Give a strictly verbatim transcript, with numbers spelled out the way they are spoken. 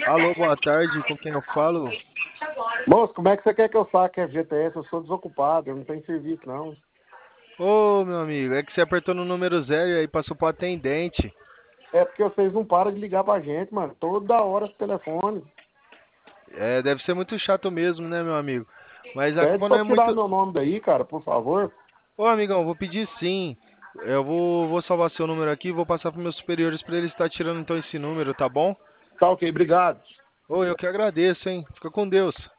Alô, boa tarde, com quem eu falo? Moço, como é que você quer que eu saque a F G T S? Eu sou desocupado, eu não tenho serviço, não. Ô, meu amigo, é que você apertou no número zero e aí passou pro atendente. É porque vocês não param de ligar pra gente, mano. Toda hora esse telefone. É, deve ser muito chato mesmo, né, meu amigo? Mas a Pede culpa não pra é tirar muito. meu nome daí, cara, por favor. Ô, amigão, vou pedir sim. Eu vou, vou salvar seu número aqui e vou passar pros meus superiores pra eles estar tirando então esse número, tá bom? Tá ok, obrigado. Ô, eu que agradeço, hein? Fica com Deus.